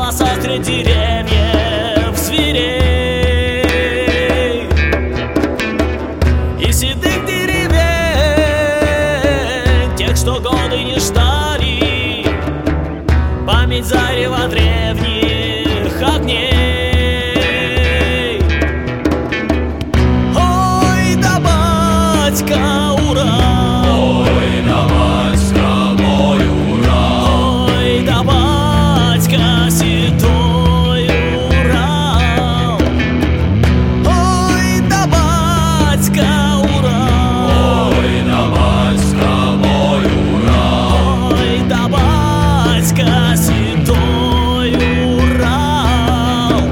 голоса среди деревьев зверей и седых деревень, тех, что годы не ждали, память зарева древних огней. Ой, да батька, ура! Ой, да батька мой, ура! Ой, да батька седой Урал! Ой, да батька, ура! Ой, да батька мой, ура! Ой, да батька седой Урал!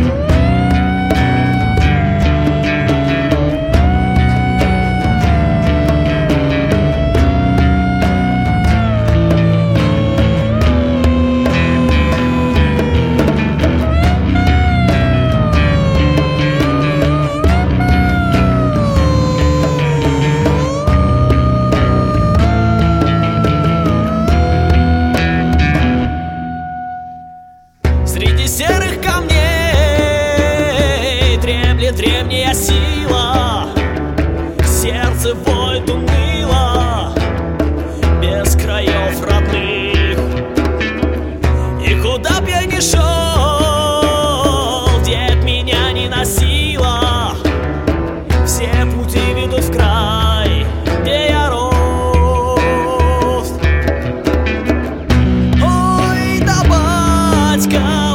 Среди серых камней дремлет древняя сила, сердце воет уныло, без краев родных. И куда б я ни шел, где б меня ни носило, все пути ведут в край, где я рос. Ой, да батька,